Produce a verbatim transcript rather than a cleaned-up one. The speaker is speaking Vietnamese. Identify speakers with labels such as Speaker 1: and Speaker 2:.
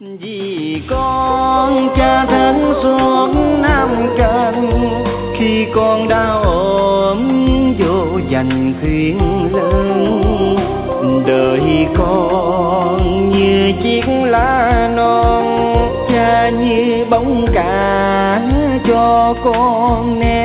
Speaker 1: Vì con cha thân xuống Nam Cần, khi con đau ốm vô dành khuyên lưng. Đời con như chiếc lá non, cha như bóng cả cho con nè.